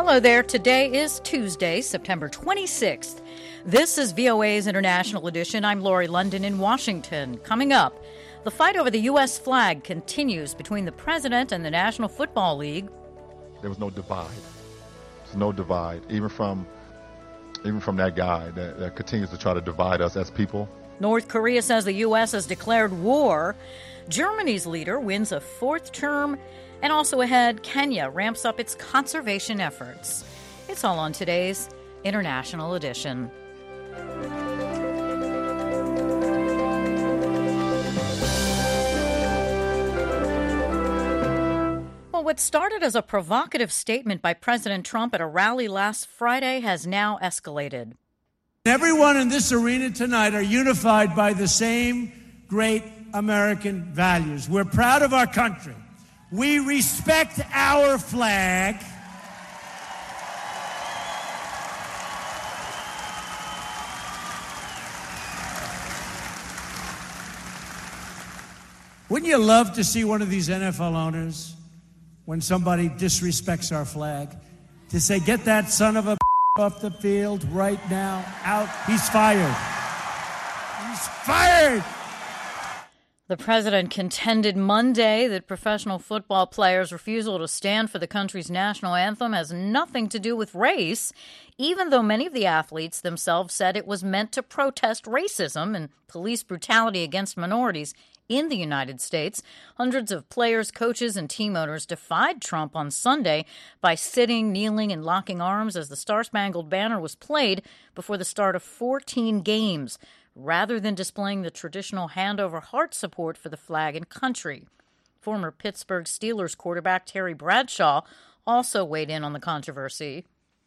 Hello there. Today is Tuesday, September 26th. This is VOA's International Edition. I'm Lori London in Washington. Coming up, the fight over the U.S. flag continues between the president and the National Football League. There was no divide. There's no divide, even from that guy that continues to try to divide us as people. North Korea says the U.S. has declared war. Germany's leader wins a fourth term. And also ahead, Kenya ramps up its conservation efforts. It's all on today's International Edition. Well, what started as a provocative statement by President Trump at a rally last Friday has now escalated. Everyone in this arena tonight are unified by the same great American values. We're proud of our country. We respect our flag. Wouldn't you love to see one of these NFL owners, when somebody disrespects our flag, to say, get that son of a off the field right now, out, he's fired. He's fired! The president contended Monday that professional football players' refusal to stand for the country's national anthem has nothing to do with race, even though many of the athletes themselves said it was meant to protest racism and police brutality against minorities in the United States. Hundreds of players, coaches, and team owners defied Trump on Sunday by sitting, kneeling, and locking arms as the Star-Spangled Banner was played before the start of 14 games, rather than displaying the traditional hand-over-heart support for the flag and country. Former Pittsburgh Steelers quarterback Terry Bradshaw also weighed in on the controversy.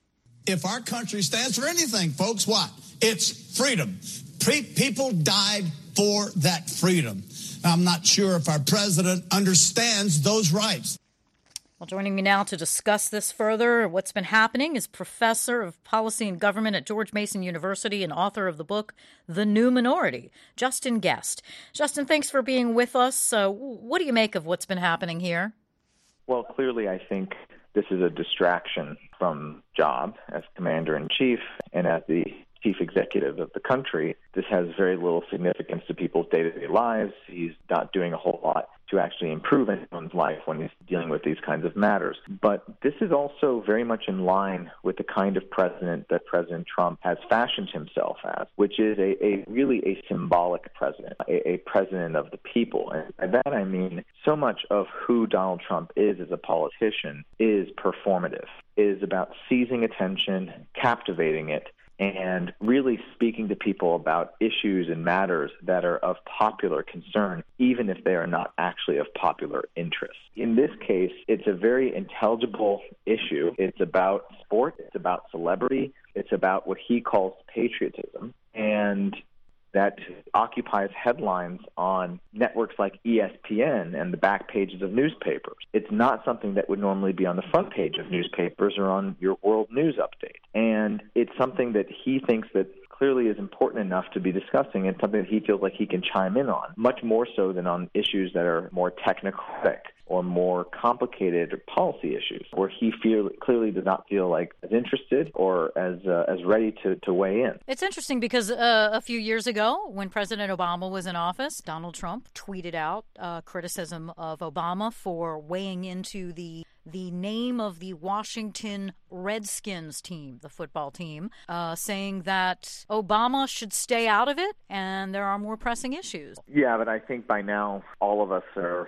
If our country stands for anything, folks, what? It's freedom. People died for that freedom. I'm not sure if our president understands those rights. Well, joining me now to discuss this further, what's been happening, is Professor of Policy and Government at George Mason University and author of the book The New Minority, Justin Guest. Justin, thanks for being with us. What do you make of what's been happening here? Well, clearly, I think this is a distraction from job as commander-in-chief and as the chief executive of the country. This has very little significance to people's day-to-day lives. He's not doing a whole lot to actually improve anyone's life when he's dealing with these kinds of matters. But this is also very much in line with the kind of president that President Trump has fashioned himself as, which is really a symbolic president, a president of the people. And by that I mean so much of who Donald Trump is as a politician is performative, is about seizing attention, captivating it, and really speaking to people about issues and matters that are of popular concern, even if they are not actually of popular interest. In this case, it's a very intelligible issue. It's about sport. It's about celebrity. It's about what he calls patriotism. And that occupies headlines on networks like ESPN and the back pages of newspapers. It's not something that would normally be on the front page of newspapers or on your world news update. And it's something that he thinks that clearly is important enough to be discussing and something that he feels like he can chime in on, much more so than on issues that are more technocratic or more complicated policy issues, where he clearly does not feel like as interested or as ready to weigh in. It's interesting because a few years ago, when President Obama was in office, Donald Trump tweeted out criticism of Obama for weighing into the name of the Washington Redskins team, the football team, saying that Obama should stay out of it and there are more pressing issues. Yeah, but I think by now all of us are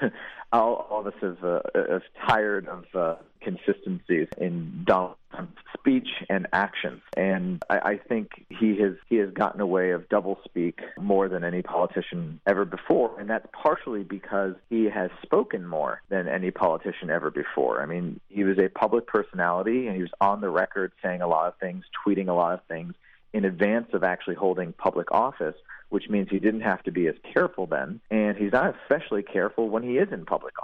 all of us have tired of consistencies in Donald Trump's speech and actions, and I think he has gotten away of doublespeak more than any politician ever before, and that's partially because he has spoken more than any politician ever before. I mean, he was a public personality, and he was on the record saying a lot of things, tweeting a lot of things in advance of actually holding public office, which means he didn't have to be as careful then, and he's not especially careful when he is in public office.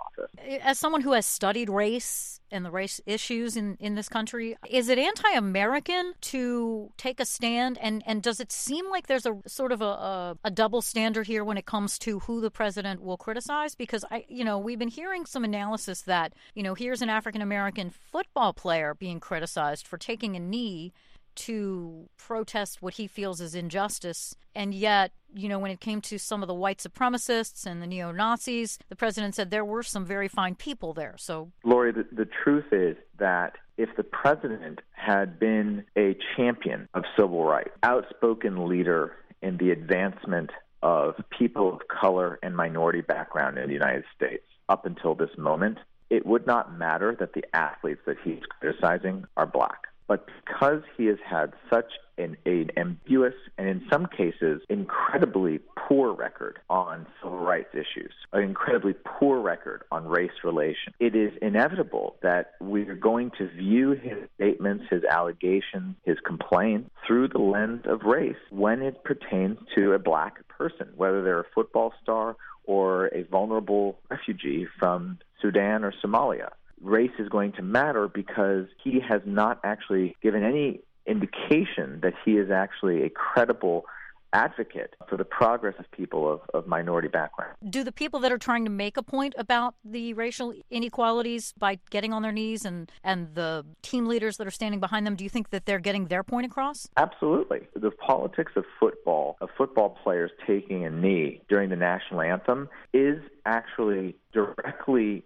as someone who has studied race and the race issues in this country, is it anti-American to take a stand? And does it seem like there's a sort of a double standard here when it comes to who the president will criticize? Because, we've been hearing some analysis that, here's an African-American football player being criticized for taking a knee to protest what he feels is injustice. And yet, when it came to some of the white supremacists and the neo-Nazis, the president said there were some very fine people there. So, Lori, the truth is that if the president had been a champion of civil rights, outspoken leader in the advancement of people of color and minority background in the United States up until this moment, it would not matter that the athletes that he's criticizing are black. But because he has had such an ambiguous and in some cases incredibly poor record on civil rights issues, an incredibly poor record on race relations, it is inevitable that we are going to view his statements, his allegations, his complaints through the lens of race when it pertains to a black person, whether they're a football star or a vulnerable refugee from Sudan or Somalia. Race is going to matter because he has not actually given any indication that he is actually a credible advocate for the progress of people of minority background. Do the people that are trying to make a point about the racial inequalities by getting on their knees and the team leaders that are standing behind them, do you think that they're getting their point across? Absolutely. The politics of football players taking a knee during the national anthem is actually directly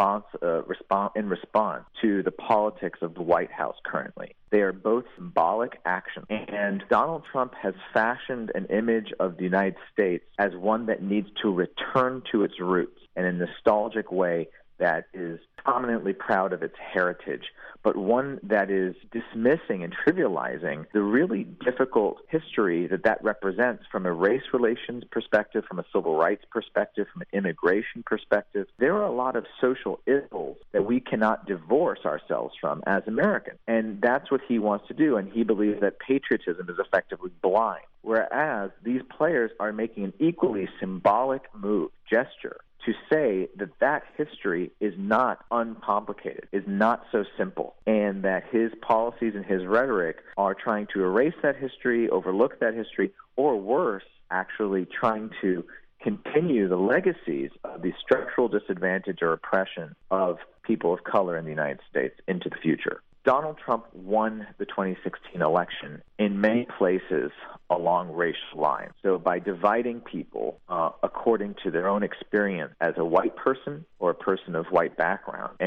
in response to the politics of the White House currently. They are both symbolic actions. And Donald Trump has fashioned an image of the United States as one that needs to return to its roots in a nostalgic way that is prominently proud of its heritage, but one that is dismissing and trivializing the really difficult history that represents from a race relations perspective, from a civil rights perspective, from an immigration perspective. There are a lot of social ills that we cannot divorce ourselves from as Americans, and that's what he wants to do, and he believes that patriotism is effectively blind, whereas these players are making an equally symbolic gesture to say that history is not uncomplicated, is not so simple, and that his policies and his rhetoric are trying to erase that history, overlook that history, or worse, actually trying to continue the legacies of the structural disadvantage or oppression of people of color in the United States into the future. Donald Trump won the 2016 election in many places along racial lines. So by dividing people according to their own experience as a white person or a person of white background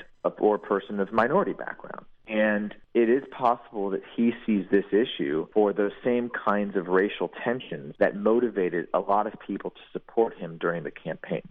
or a person of minority background. And it is possible that he sees this issue for those same kinds of racial tensions that motivated a lot of people to support him during the campaign.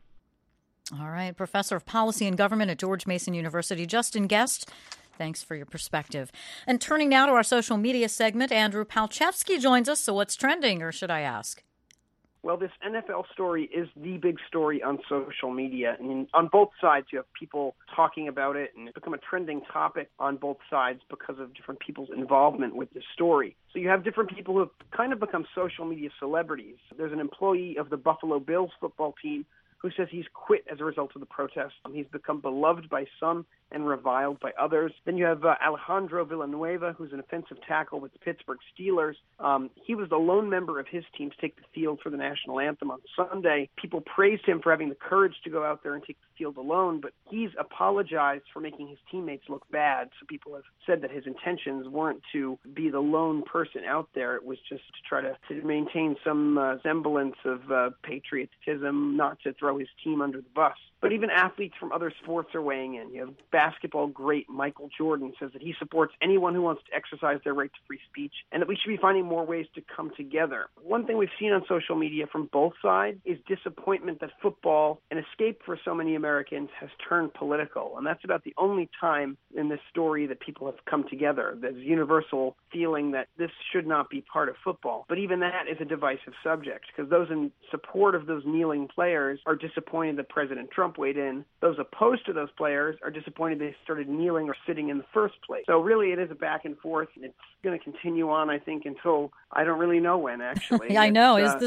All right. Professor of Policy and Government at George Mason University, Justin Guest, thanks for your perspective. And turning now to our social media segment, Andrew Palchevsky joins us. So what's trending, or should I ask? Well, this NFL story is the big story on social media. And on both sides, you have people talking about it, and it's become a trending topic on both sides because of different people's involvement with this story. So you have different people who have kind of become social media celebrities. There's an employee of the Buffalo Bills football team who says he's quit as a result of the protest. He's become beloved by some and reviled by others. Then you have Alejandro Villanueva, who's an offensive tackle with the Pittsburgh Steelers. He was the lone member of his team to take the field for the national anthem on Sunday. People praised him for having the courage to go out there and take the field alone, but he's apologized for making his teammates look bad. So people have said that his intentions weren't to be the lone person out there. It was just to try to maintain some semblance of patriotism, not to throw his team under the bus. But even athletes from other sports are weighing in. You have basketball great Michael Jordan says that he supports anyone who wants to exercise their right to free speech and that we should be finding more ways to come together. One thing we've seen on social media from both sides is disappointment that football, an escape for so many Americans, has turned political. And that's about the only time in this story that people have come together. There's universal feeling that this should not be part of football. But even that is a divisive subject because those in support of those kneeling players are disappointed that President Trump weighed in. Those opposed to those players are disappointed they started kneeling or sitting in the first place. So really it is a back and forth. It's going to continue on, I think, until I don't really know when, actually. I know. Is this thing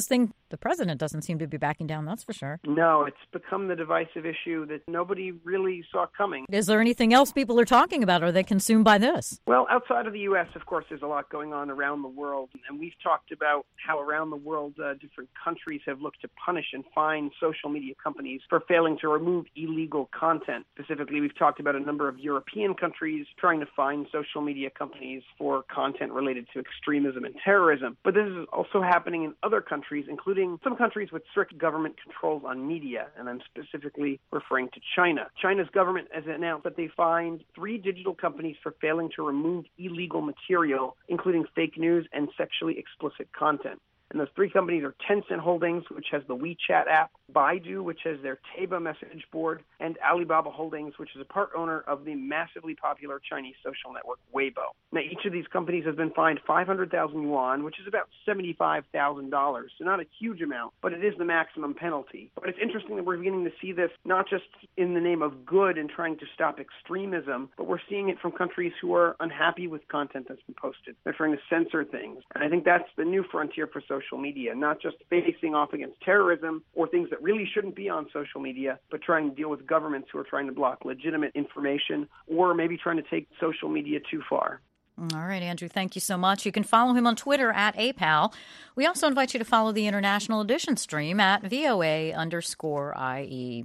the president doesn't seem to be backing down, that's for sure. No, it's become the divisive issue that nobody really saw coming. Is there anything else people are talking about? Are they consumed by this? Well, outside of the U.S., of course, there's a lot going on around the world. And we've talked about how around the world different countries have looked to punish and fine social media companies for failing to remove illegal content. Specifically, we've talked about a number of European countries trying to fine social media companies for content related to extremism and terrorism. But this is also happening in other countries, including some countries with strict government controls on media, and I'm specifically referring to China. China's government has announced that they fined 3 digital companies for failing to remove illegal material, including fake news and sexually explicit content. And those 3 companies are Tencent Holdings, which has the WeChat app, Baidu, which has their Teba message board, and Alibaba Holdings, which is a part owner of the massively popular Chinese social network Weibo. Now, each of these companies has been fined 500,000 yuan, which is about $75,000. So not a huge amount, but it is the maximum penalty. But it's interesting that we're beginning to see this not just in the name of good and trying to stop extremism, but we're seeing it from countries who are unhappy with content that's been posted. They're trying to censor things. And I think that's the new frontier for social media, not just facing off against terrorism or things that really shouldn't be on social media, but trying to deal with governments who are trying to block legitimate information or maybe trying to take social media too far. All right, Andrew, thank you so much. You can follow him on Twitter at APAL. We also invite you to follow the International Edition stream at VOA_IE.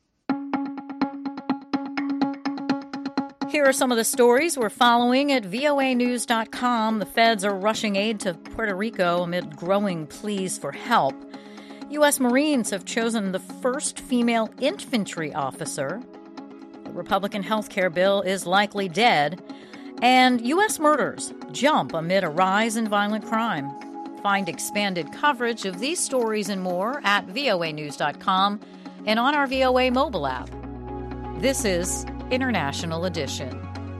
Here are some of the stories we're following at voanews.com. The feds are rushing aid to Puerto Rico amid growing pleas for help. U.S. Marines have chosen the first female infantry officer. The Republican health care bill is likely dead. And U.S. murders jump amid a rise in violent crime. Find expanded coverage of these stories and more at voanews.com and on our VOA mobile app. This is International Edition.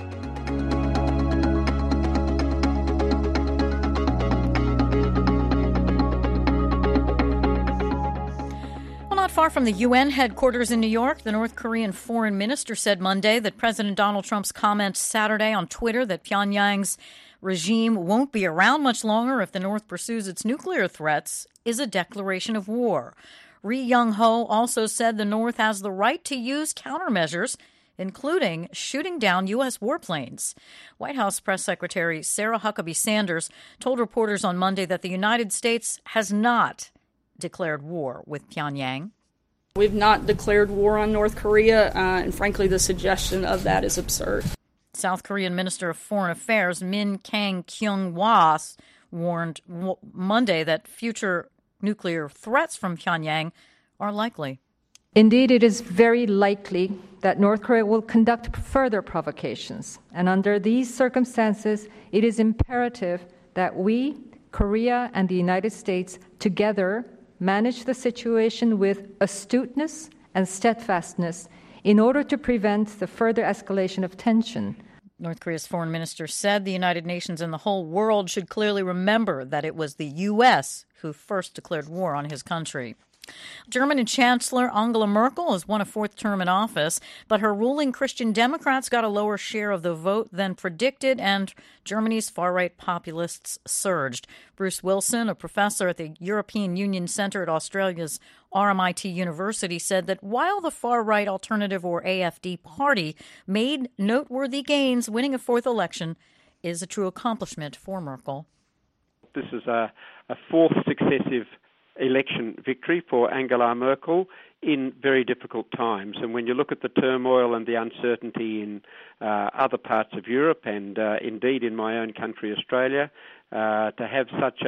Not far from the UN headquarters in New York, the North Korean foreign minister said Monday that President Donald Trump's comments Saturday on Twitter that Pyongyang's regime won't be around much longer if the North pursues its nuclear threats is a declaration of war. Ri Yong-ho also said the North has the right to use countermeasures, including shooting down U.S. warplanes. White House Press Secretary Sarah Huckabee Sanders told reporters on Monday that the United States has not declared war with Pyongyang. We've not declared war on North Korea, and frankly, the suggestion of that is absurd. South Korean Minister of Foreign Affairs Min Kang-kyung-hwa warned Monday that future nuclear threats from Pyongyang are likely. Indeed, it is very likely that North Korea will conduct further provocations. And under these circumstances, it is imperative that we, Korea and the United States, together manage the situation with astuteness and steadfastness in order to prevent the further escalation of tension. North Korea's foreign minister said the United Nations and the whole world should clearly remember that it was the U.S. who first declared war on his country. German Chancellor Angela Merkel has won a 4th term in office, but her ruling Christian Democrats got a lower share of the vote than predicted, and Germany's far-right populists surged. Bruce Wilson, a professor at the European Union Centre at Australia's RMIT University, said that while the far-right Alternative or AfD party made noteworthy gains, winning a 4th election is a true accomplishment for Merkel. This is a 4th successive election victory for Angela Merkel in very difficult times. And when you look at the turmoil and the uncertainty in other parts of Europe and indeed in my own country, Australia, to have such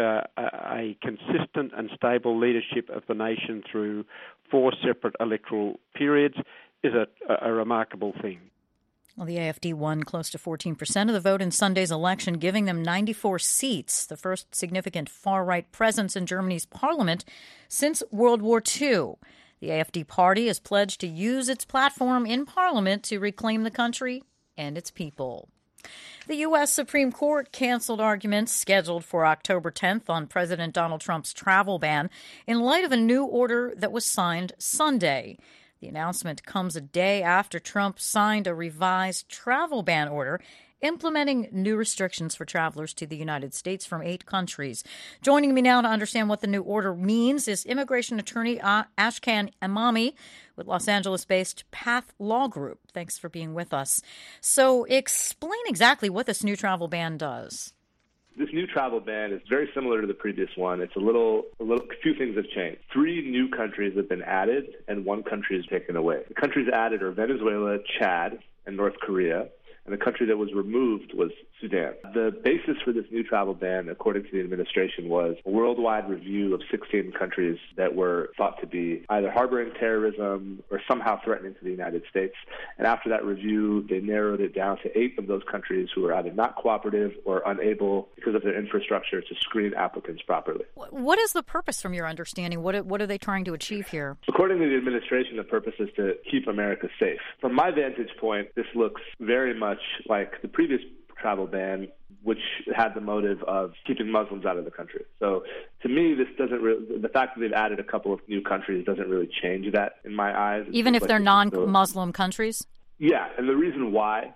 a consistent and stable leadership of the nation through 4 separate electoral periods is a remarkable thing. Well, the AfD won close to 14% of the vote in Sunday's election, giving them 94 seats, the first significant far-right presence in Germany's parliament since World War II. The AfD party has pledged to use its platform in parliament to reclaim the country and its people. The U.S. Supreme Court canceled arguments scheduled for October 10th on President Donald Trump's travel ban in light of a new order that was signed Sunday. The announcement comes a day after Trump signed a revised travel ban order implementing new restrictions for travelers to the United States from 8 countries. Joining me now to understand what the new order means is immigration attorney Ashkan Emami with Los Angeles-based Path Law Group. Thanks for being with us. So explain exactly what this new travel ban does. This new travel ban is very similar to the previous one. It's a few things have changed. 3 new countries have been added and 1 country is taken away. The countries added are Venezuela, Chad, and North Korea. And the country that was removed was Sudan. The basis for this new travel ban, according to the administration, was a worldwide review of 16 countries that were thought to be either harboring terrorism or somehow threatening to the United States. And after that review, they narrowed it down to 8 of those countries who were either not cooperative or unable, because of their infrastructure, to screen applicants properly. What is the purpose, from your understanding? What are they trying to achieve here? According to the administration, the purpose is to keep America safe. From my vantage point, this looks very much like the previous travel ban, which had the motive of keeping Muslims out of the country. So to me, this doesn't the fact that they've added a couple of new countries doesn't really change that in my eyes. Even if they're non-Muslim countries? Yeah, and the reason why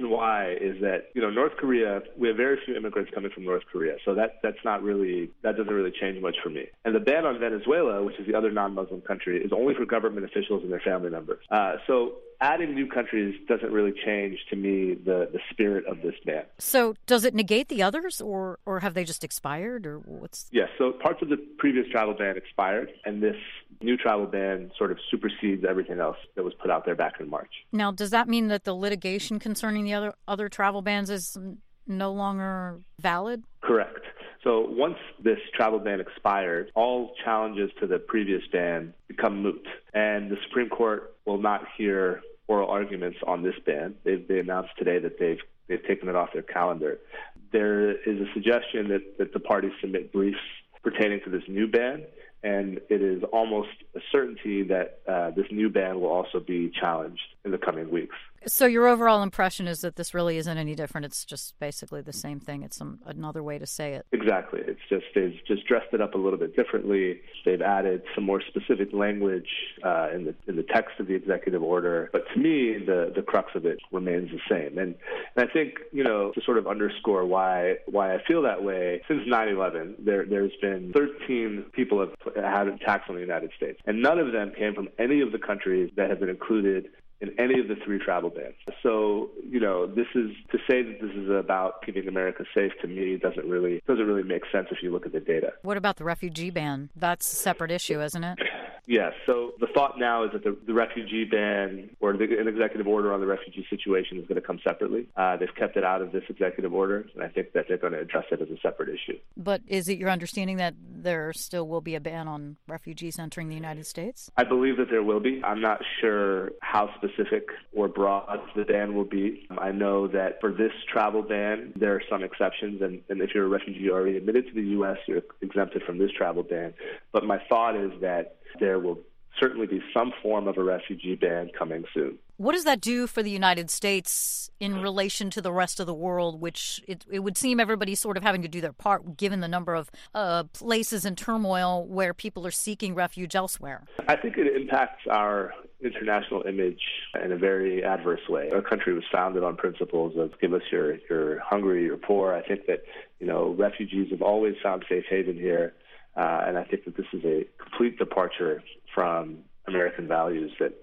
is that, North Korea, we have very few immigrants coming from North Korea, so that doesn't really change much for me. And the ban on Venezuela, which is the other non-Muslim country, is only for government officials and their family members. So adding new countries doesn't really change, to me, the spirit of this ban. So does it negate the others, or have they just expired, or what's? Yes, so parts of the previous travel ban expired, and this new travel ban sort of supersedes everything else that was put out there back in March. Now, does that mean that the litigation concerning the other travel bans is no longer valid? Correct. So once this travel ban expired, all challenges to the previous ban become moot, and the Supreme Court will not hear oral arguments on this ban. They announced today that they've taken it off their calendar. There is a suggestion that the parties submit briefs pertaining to this new ban, and it is almost a certainty that this new ban will also be challenged in the coming weeks. So your overall impression is that this really isn't any different. It's just basically the same thing. It's another way to say it. Exactly. They've just dressed it up a little bit differently. They've added some more specific language in the text of the executive order. But to me, the crux of it remains the same. And I think, to sort of underscore why I feel that way, since 9/11, there's been 13 people have had attacks on the United States, and none of them came from any of the countries that have been included in any of the 3 travel bans. So, this is to say that this is about keeping America safe, to me, doesn't really make sense if you look at the data. What about the refugee ban? That's a separate issue, isn't it? Yes. So the thought now is that the refugee ban or an executive order on the refugee situation is going to come separately. They've kept it out of this executive order, and I think that they're going to address it as a separate issue. But is it your understanding that there still will be a ban on refugees entering the United States? I believe that there will be. I'm not sure how specific or broad the ban will be. I know that for this travel ban, there are some exceptions, and if you're a refugee already admitted to the U.S., you're exempted from this travel ban. But my thought is that there will certainly be some form of a refugee ban coming soon. What does that do for the United States in relation to the rest of the world, which it would seem everybody's sort of having to do their part, given the number of places in turmoil where people are seeking refuge elsewhere? I think it impacts our international image in a very adverse way. Our country was founded on principles of give us you're hungry, you're poor. I think that, refugees have always found safe haven here. And I think that this is a complete departure from American values that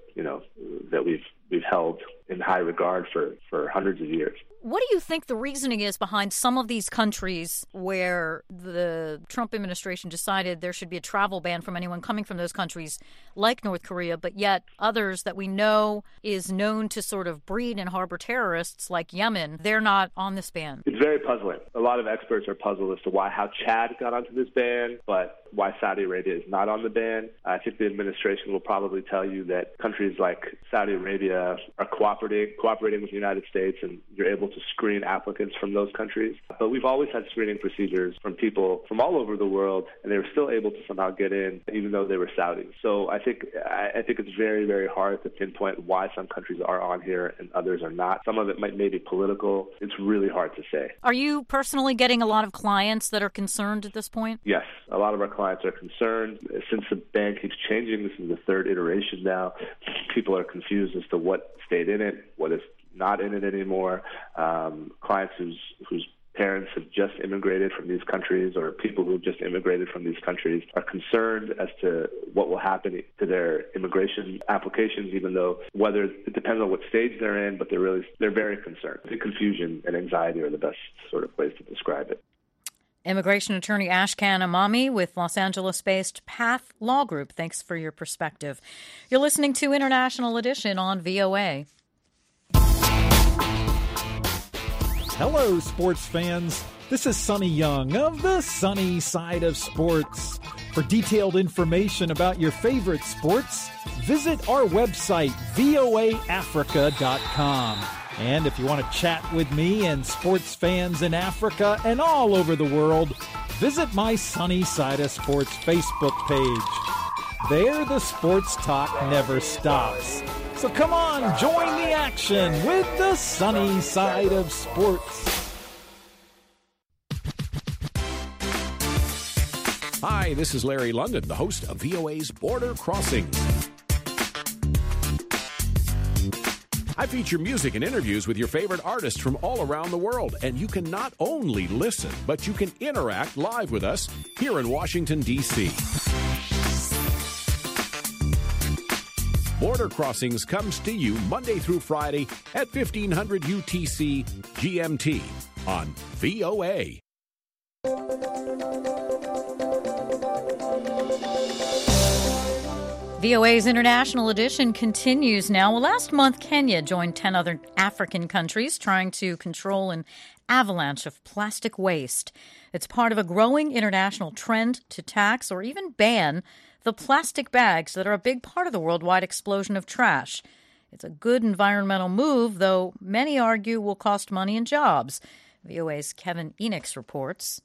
we've held in high regard for hundreds of years. What do you think the reasoning is behind some of these countries where the Trump administration decided there should be a travel ban from anyone coming from those countries, like North Korea, but yet others that we know is known to sort of breed and harbor terrorists, like Yemen, they're not on this ban? It's very puzzling. A lot of experts are puzzled as to how Chad got onto this ban, but why Saudi Arabia is not on the ban. I think the administration will probably tell you that countries like Saudi Arabia are cooperating with the United States, and you're able to screen applicants from those countries. But we've always had screening procedures from people from all over the world, and they were still able to somehow get in, even though they were Saudi. So I think it's very, very hard to pinpoint why some countries are on here and others are not. Some of it may be political. It's really hard to say. Are you personally getting a lot of clients that are concerned at this point? Yes, a lot of our clients are concerned. Since the ban keeps changing, this is the 3rd iteration now, people are confused as to what stayed in it, what is not in it anymore, clients whose parents have just immigrated from these countries, or people who have just immigrated from these countries are concerned as to what will happen to their immigration applications, even though whether it depends on what stage they're in, but they're very concerned. The confusion and anxiety are the best sort of place to describe it. Immigration attorney Ashkan Amami with Los Angeles-based Path Law Group. Thanks for your perspective. You're listening to International Edition on VOA. Hello, sports fans. This is Sonny Young of the Sunny Side of Sports. For detailed information about your favorite sports, visit our website, voaafrica.com. And if you want to chat with me and sports fans in Africa and all over the world, visit my Sunny Side of Sports Facebook page. There, the sports talk never stops. So come on, join the action with the Sunny Side of Sports. Hi, this is Larry London, the host of VOA's Border Crossings. I feature music and interviews with your favorite artists from all around the world, and you can not only listen, but you can interact live with us here in Washington, D.C. Border Crossings comes to you Monday through Friday at 1500 UTC GMT on VOA. VOA's International Edition continues now. Well, last month, Kenya joined 10 other African countries trying to control an avalanche of plastic waste. It's part of a growing international trend to tax or even ban the plastic bags that are a big part of the worldwide explosion of trash. It's a good environmental move, though many argue will cost money and jobs. VOA's Kevin Enix reports.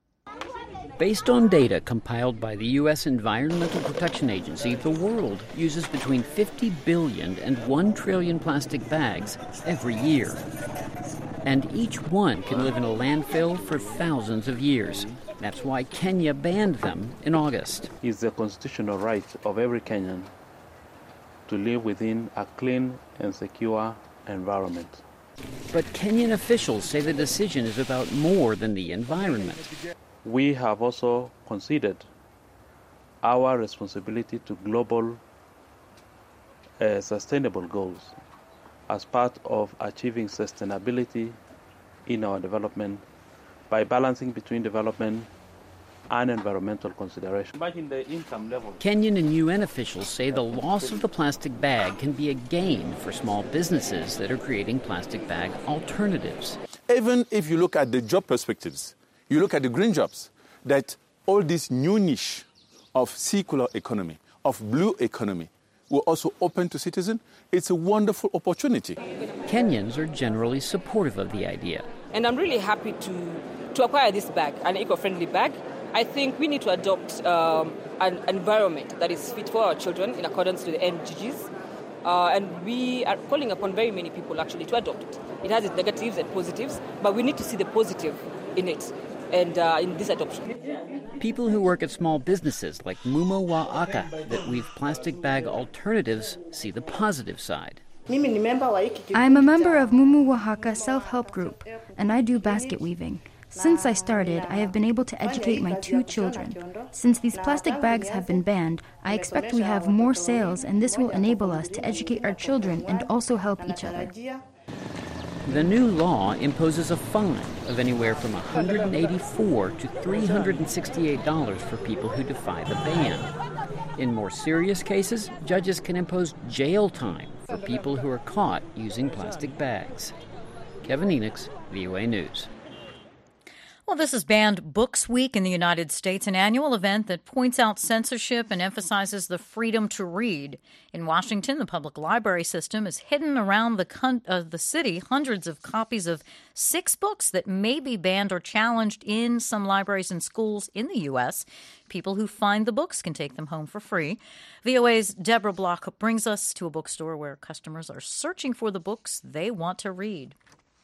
Based on data compiled by the U.S. Environmental Protection Agency, the world uses between 50 billion and 1 trillion plastic bags every year. And each one can live in a landfill for thousands of years. That's why Kenya banned them in August. It's the constitutional right of every Kenyan to live within a clean and secure environment. But Kenyan officials say the decision is about more than the environment. We have also considered our responsibility to global sustainable goals as part of achieving sustainability in our development by balancing between development and environmental consideration. Imagine the income level. Kenyan and UN officials say the loss of the plastic bag can be a gain for small businesses that are creating plastic bag alternatives. Even if you look at the job perspectives, you look at the green jobs, that all this new niche of circular economy, of blue economy, will also open to citizens. It's a wonderful opportunity. Kenyans are generally supportive of the idea. And I'm really happy to acquire this bag, an eco-friendly bag. I think we need to adopt an environment that is fit for our children in accordance to the MDGs. And we are calling upon very many people actually to adopt it. It has its negatives and positives, but we need to see the positive in it and in this adoption. People who work at small businesses like Mumo wa Aka that weave plastic bag alternatives see the positive side. I'm a member of Mumu Oaxaca Self-Help Group, and I do basket weaving. Since I started, I have been able to educate my 2 children. Since these plastic bags have been banned, I expect we have more sales, and this will enable us to educate our children and also help each other. The new law imposes a fine of anywhere from $184 to $368 for people who defy the ban. In more serious cases, judges can impose jail time for people who are caught using plastic bags. Kevin Enix, VOA News. Well, this is Banned Books Week in the United States, an annual event that points out censorship and emphasizes the freedom to read. In Washington, the public library system has hidden around the city hundreds of copies of 6 books that may be banned or challenged in some libraries and schools in the U.S. People who find the books can take them home for free. VOA's Deborah Block brings us to a bookstore where customers are searching for the books they want to read.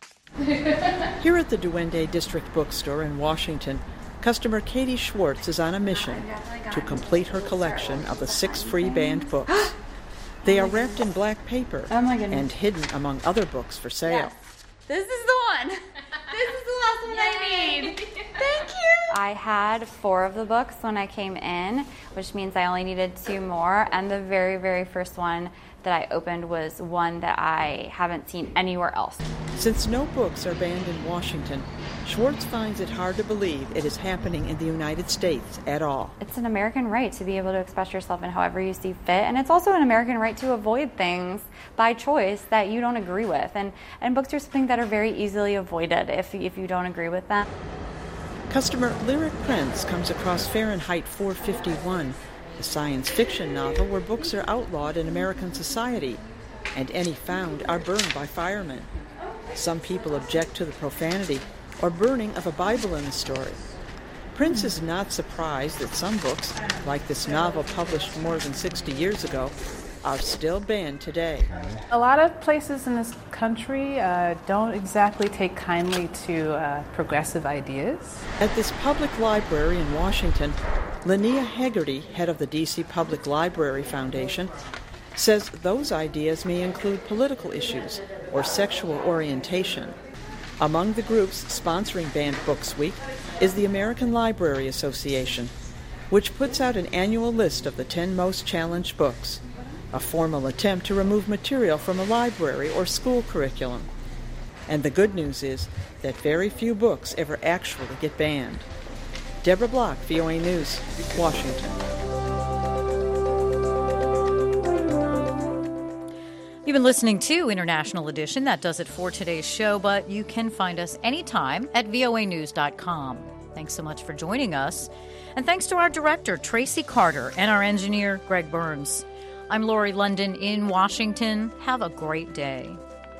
Here at the Duwende District Bookstore in Washington, customer Katie Schwartz is on a mission to complete her collection of the 6 free banned books. They are wrapped in black paper and hidden among other books for sale. Yes. This is the one. This is the last one I need. Thank you. I had 4 of the books when I came in, which means I only needed 2 more. And the very, very first one that I opened was one that I haven't seen anywhere else. Since no books are banned in Washington, Schwartz finds it hard to believe it is happening in the United States at all. It's an American right to be able to express yourself in however you see fit, and it's also an American right to avoid things by choice that you don't agree with. And books are something that are very easily avoided if you don't agree with them. Customer Lyric Prince comes across Fahrenheit 451, a science fiction novel where books are outlawed in American society, and any found are burned by firemen. Some people object to the profanity or burning of a Bible in the story. Prince is not surprised that some books, like this novel published more than 60 years ago, are still banned today. A lot of places in this country don't exactly take kindly to progressive ideas. At this public library in Washington, Linnea Hegarty, head of the D.C. Public Library Foundation, says those ideas may include political issues or sexual orientation. Among the groups sponsoring Banned Books Week is the American Library Association, which puts out an annual list of the 10 most challenged books, a formal attempt to remove material from a library or school curriculum. And the good news is that very few books ever actually get banned. Deborah Block, VOA News, Washington. You've been listening to International Edition. That does it for today's show, but you can find us anytime at voanews.com. Thanks so much for joining us. And thanks to our director, Tracy Carter, and our engineer, Greg Burns. I'm Lori London in Washington. Have a great day.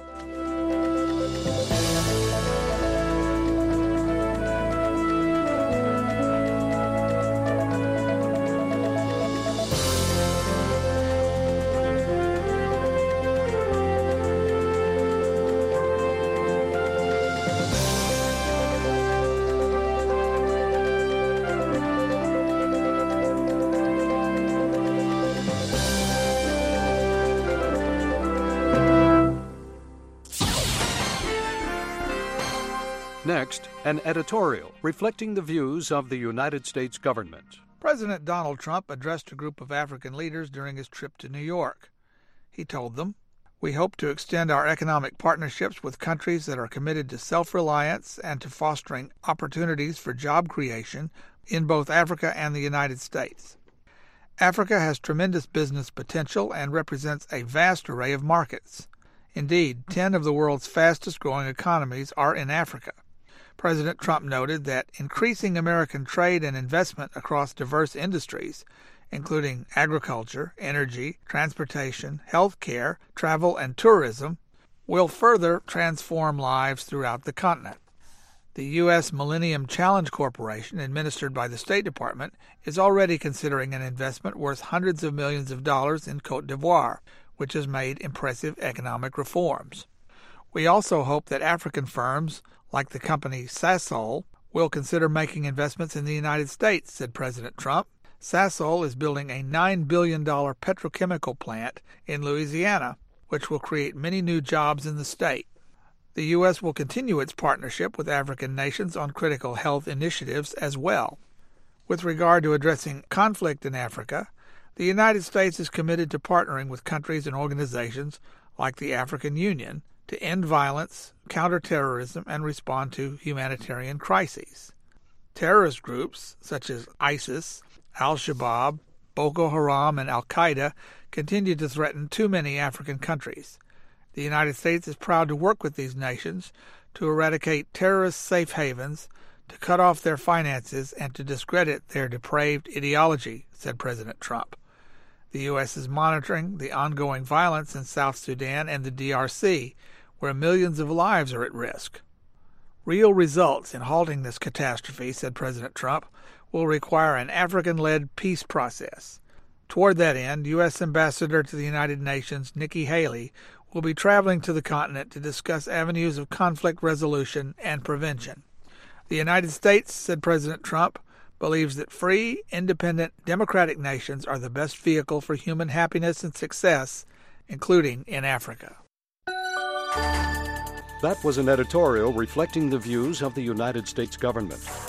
Next, an editorial reflecting the views of the United States government. President Donald Trump addressed a group of African leaders during his trip to New York. He told them, "We hope to extend our economic partnerships with countries that are committed to self-reliance and to fostering opportunities for job creation in both Africa and the United States. Africa has tremendous business potential and represents a vast array of markets. Indeed, 10 of the world's fastest-growing economies are in Africa." President Trump noted that increasing American trade and investment across diverse industries, including agriculture, energy, transportation, health care, travel, and tourism, will further transform lives throughout the continent. The U.S. Millennium Challenge Corporation, administered by the State Department, is already considering an investment worth hundreds of millions of dollars in Côte d'Ivoire, which has made impressive economic reforms. We also hope that African firms, like the company Sasol, will consider making investments in the United States, said President Trump. Sasol is building a $9 billion petrochemical plant in Louisiana, which will create many new jobs in the state. The U.S. will continue its partnership with African nations on critical health initiatives as well. With regard to addressing conflict in Africa, the United States is committed to partnering with countries and organizations like the African Union to end violence, counter terrorism, and respond to humanitarian crises. Terrorist groups such as ISIS, Al-Shabaab, Boko Haram, and Al-Qaeda continue to threaten too many African countries. The United States is proud to work with these nations to eradicate terrorist safe havens, to cut off their finances, and to discredit their depraved ideology, said President Trump. The U.S. is monitoring the ongoing violence in South Sudan and the DRC, where millions of lives are at risk. Real results in halting this catastrophe, said President Trump, will require an African-led peace process. Toward that end, U.S. Ambassador to the United Nations Nikki Haley will be traveling to the continent to discuss avenues of conflict resolution and prevention. The United States, said President Trump, believes that free, independent, democratic nations are the best vehicle for human happiness and success including in Africa. That was an editorial reflecting the views of the United States government.